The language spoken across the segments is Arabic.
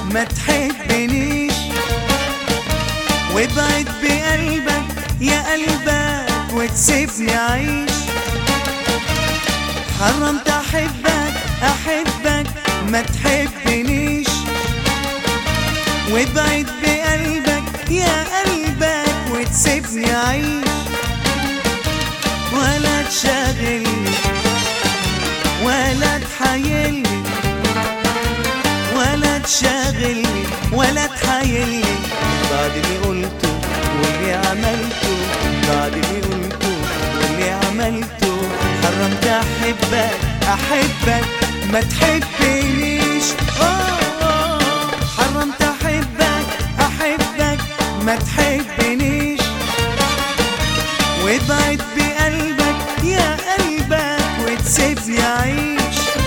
ما تحبنيش، وابعد بقلبك يا قلبك وتسيبني عيش. حرمت احبك احبك ما تحبنيش، وابعد بقلبك يا قلبك وتسيبني عيش. ولا تشاغلني ولا تحايلني، ولا تشاغلني ولا تحايلني، بعد اللي قلته واللي عملته، بعد اللي قلته واللي عملته. حرمت احبك احبك ما تحبنيش، حرمت احبك احبك ما تحبنيش، وابعد بقلبك يا قلبك وتسيبني عيش.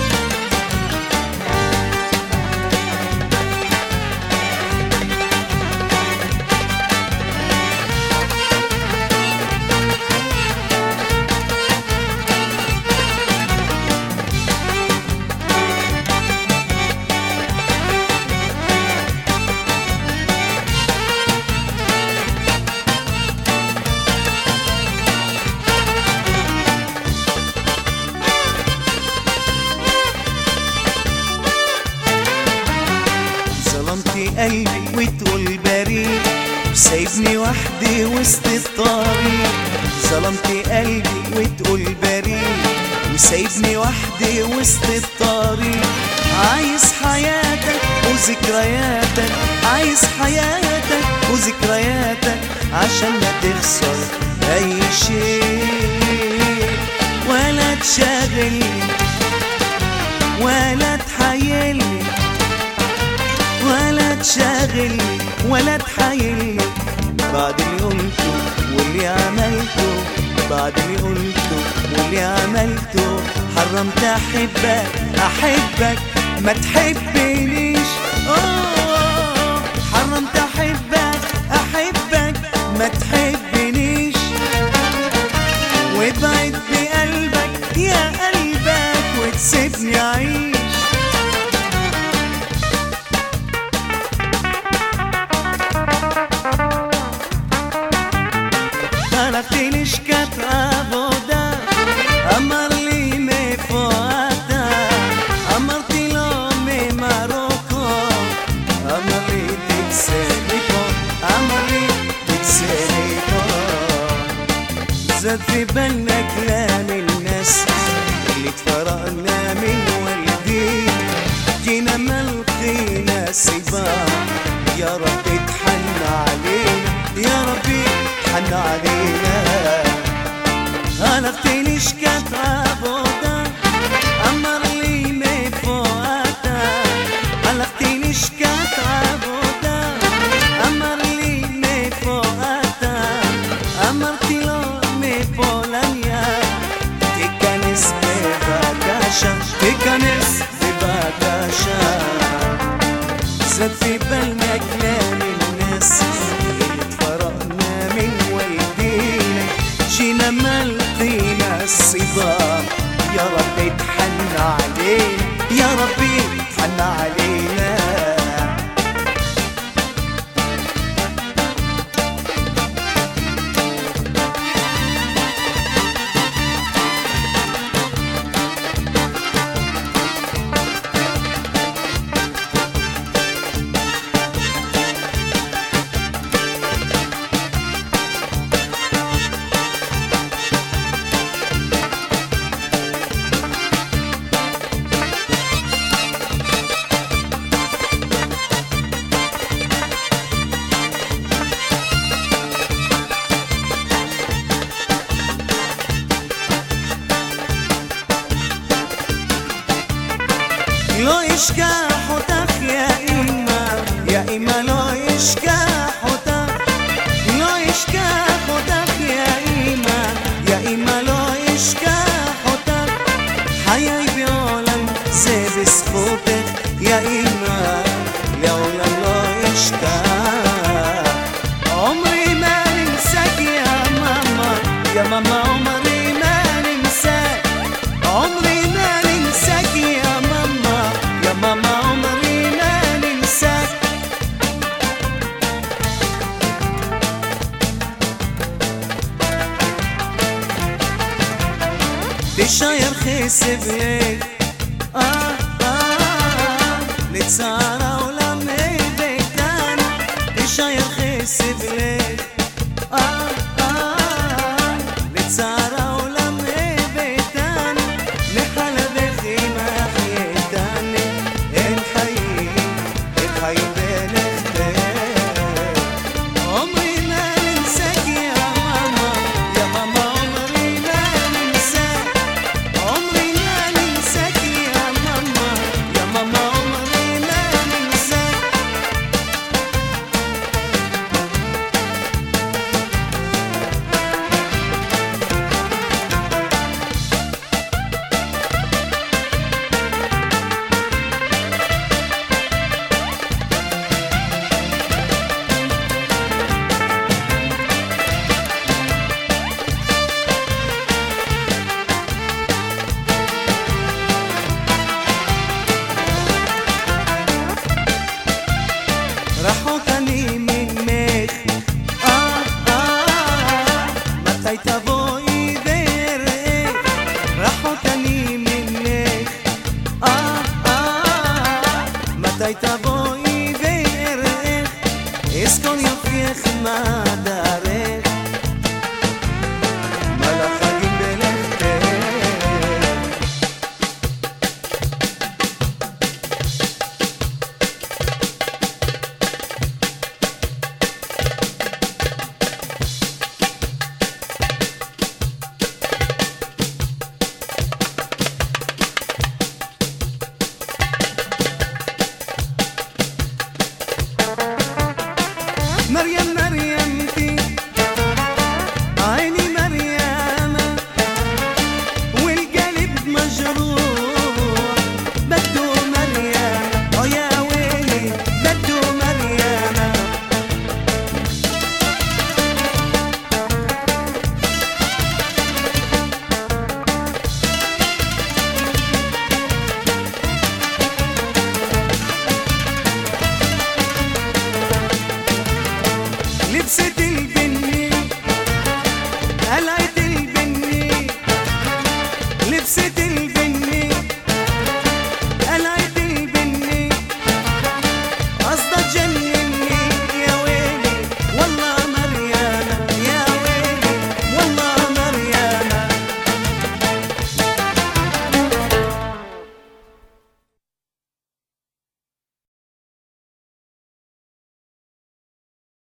قلبي وتقول بريء، سايبني وحدي وسط الطريق. ظلمت قلبي وتقول بريء، وسايبني وحدي وسط الطريق. عايز حياتك وذكرياتك، عايز حياتك وذكرياتك، عشان ما تخسر اي شيء. ولا تشاغلني ولا تحايلني، ولا تشاغلني ولا تحايلني، بعد اللي قلته واللي عملته، بعد اللي قلته واللي عملته. حرمت احبك احبك ما تحبنيش، حرمت احبك احبك ما تحبنيش، وابعد بقلبك يا قلبك وتسيبني عيش. Tienes que trabajar, amarli me foata, amartilo me maroko, amarli tixelico, amarli tixelico. زاد في بالنا كلام الناس اللي تفرقنا من والدينا، جينا ما لقينا سباع. يا رب تحن علينا، يا ربي تحن علينا. غلطتني شكات عبودا، أمر لي ما فوتا. غلطتني شكات عبودا، أمر لي ما فوتا. أمرتي له ما فولانيا، تكنس بباكاشا، تكنس بباكاشا. زاد في بالنا كلام الناس اللي تفرقنا من والدينا، جينا ما لقينا الصبا. يا ربي تحن علينا، يا ربي تحن علينا. لو يشكحوتك يا إما، يا إما لو يشكحوتك، لو يشكحوتك يا إما، يا إما لو يشكحوتك. حياي بيولن زي بسخوتك يا إما، لولا لو يشكح. عمري ما ننساك يا ماما، يا ماما عمري ما ننساك، عمري ما ننساك يا ماما، يا ماما عمري ما ننساك. الشاير خيس بليك لتسارة ولمي بيتان الشاير خيس بليك لتسارة ولمي بيتان لحل بخي ما حيتاني الحي الحي بين اختين عمري ما ننساك يا ماما يا ماما عمري ما ننساك عمري ما ننساك يا ماما يا ماما عمري ما ننساك راحوا تاني منك متى تبوي بيرك راحوا تاني منك متى تبوي بيرك اسكن يفيخ ما دارك ملا خاجين بلختك مريم مريمتي عيني مريمة والقلب مجروح بدو مريم يا ويلي بدو مريمة لبست